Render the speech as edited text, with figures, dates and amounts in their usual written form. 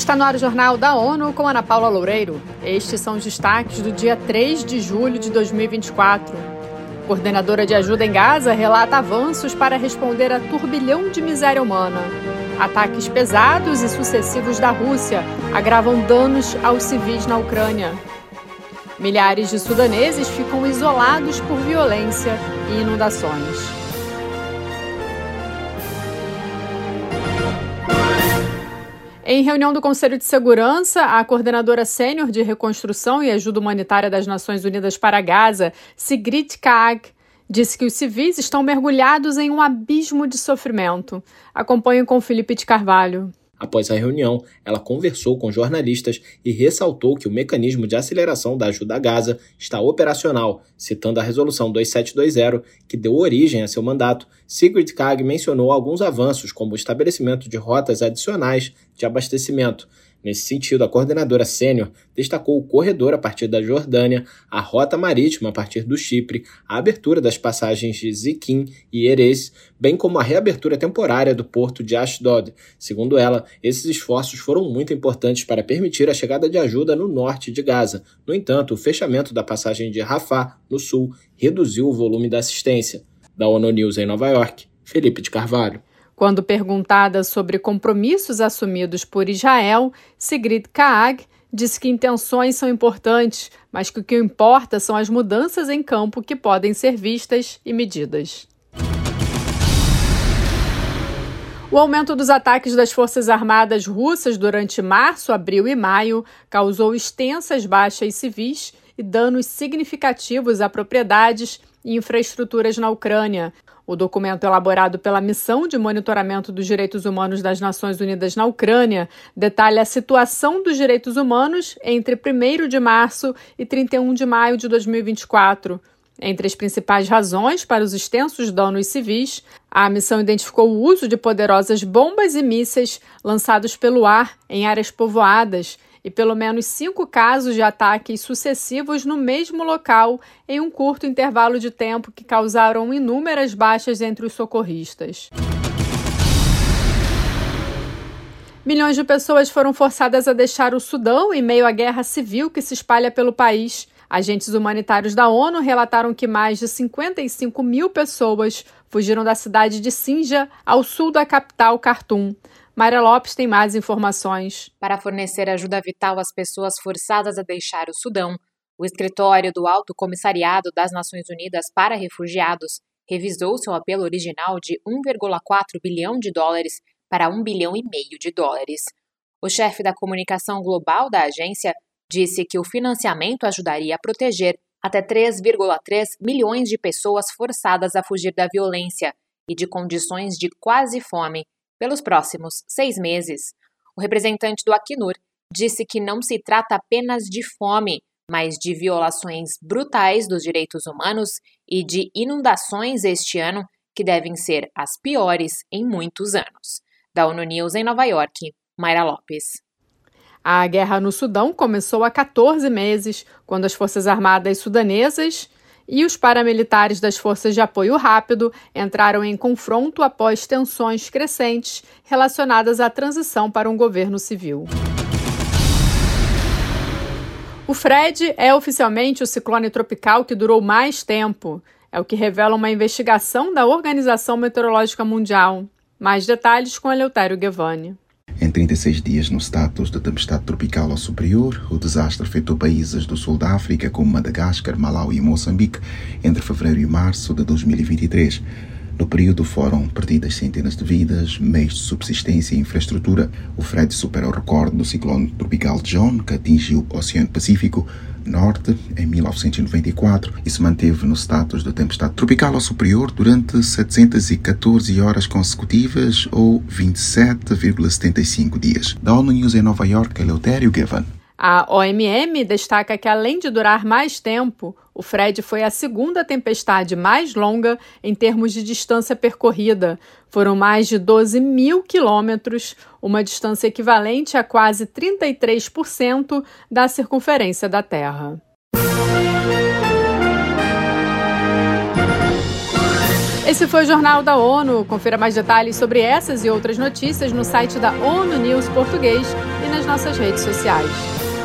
Está no ar o Jornal da ONU com Ana Paula Loureiro. Estes são os destaques do dia 3 de julho de 2024. Coordenadora de ajuda em Gaza relata avanços para responder a turbilhão de miséria humana. Ataques pesados e sucessivos da Rússia agravam danos aos civis na Ucrânia. Milhares de sudaneses ficam isolados por violência e inundações. Em reunião do Conselho de Segurança, a coordenadora sênior de reconstrução e ajuda humanitária das Nações Unidas para Gaza, Sigrid Kaag, disse que os civis estão mergulhados em um abismo de sofrimento. Acompanhe com Felipe de Carvalho. Após a reunião, ela conversou com jornalistas e ressaltou que o mecanismo de aceleração da ajuda a Gaza está operacional, citando a Resolução 2720, que deu origem a seu mandato. Sigrid Kaag mencionou alguns avanços, como o estabelecimento de rotas adicionais de abastecimento. Nesse sentido, a coordenadora sênior destacou o corredor a partir da Jordânia, a rota marítima a partir do Chipre, a abertura das passagens de Ziquim e Erez, bem como a reabertura temporária do porto de Ashdod. Segundo ela, esses esforços foram muito importantes para permitir a chegada de ajuda no norte de Gaza. No entanto, o fechamento da passagem de Rafah, no sul, reduziu o volume da assistência. Da ONU News em Nova York, Felipe de Carvalho. Quando perguntada sobre compromissos assumidos por Israel, Sigrid Kaag disse que intenções são importantes, mas que o que importa são as mudanças em campo que podem ser vistas e medidas. O aumento dos ataques das Forças Armadas russas durante março, abril e maio causou extensas baixas civis e danos significativos a propriedades e infraestruturas na Ucrânia. O documento elaborado pela Missão de Monitoramento dos Direitos Humanos das Nações Unidas na Ucrânia detalha a situação dos direitos humanos entre 1º de março e 31 de maio de 2024. Entre as principais razões para os extensos danos civis, a missão identificou o uso de poderosas bombas e mísseis lançados pelo ar em áreas povoadas e pelo menos 5 casos de ataques sucessivos no mesmo local em um curto intervalo de tempo que causaram inúmeras baixas entre os socorristas. Milhões de pessoas foram forçadas a deixar o Sudão em meio à guerra civil que se espalha pelo país. Agentes humanitários da ONU relataram que mais de 55 mil pessoas fugiram da cidade de Sinja, ao sul da capital, Khartoum. Mayra Lopes tem mais informações. Para fornecer ajuda vital às pessoas forçadas a deixar o Sudão, o escritório do Alto Comissariado das Nações Unidas para Refugiados revisou seu apelo original de 1,4 bilhão de dólares para 1,5 bilhão de dólares. O chefe da comunicação global da agência disse que o financiamento ajudaria a proteger até 3,3 milhões de pessoas forçadas a fugir da violência e de condições de quase fome pelos próximos 6 meses. O representante do Acnur disse que não se trata apenas de fome, mas de violações brutais dos direitos humanos e de inundações este ano que devem ser as piores em muitos anos. Da ONU News em Nova York, Mayra Lopes. A guerra no Sudão começou há 14 meses, quando as Forças Armadas sudanesas e os paramilitares das Forças de Apoio Rápido entraram em confronto após tensões crescentes relacionadas à transição para um governo civil. O Fred é oficialmente o ciclone tropical que durou mais tempo. É o que revela uma investigação da Organização Meteorológica Mundial. Mais detalhes com Eleutério Gavani. Em 36 dias no status de tempestade tropical ao superior, o desastre afetou países do sul da África como Madagascar, Malawi e Moçambique entre fevereiro e março de 2023. No período foram perdidas centenas de vidas, meios de subsistência e infraestrutura. O Fred supera o recorde do ciclone tropical John, que atingiu o Oceano Pacífico Norte em 1994 e se manteve no status de tempestade tropical ao superior durante 714 horas consecutivas ou 27,75 dias. Da ONU News em Nova York, Eleutério Gavani. A OMM destaca que, além de durar mais tempo, o Fred foi a segunda tempestade mais longa em termos de distância percorrida. Foram mais de 12 mil quilômetros, uma distância equivalente a quase 33% da circunferência da Terra. Esse foi o Jornal da ONU. Confira mais detalhes sobre essas e outras notícias no site da ONU News Português e nas nossas redes sociais.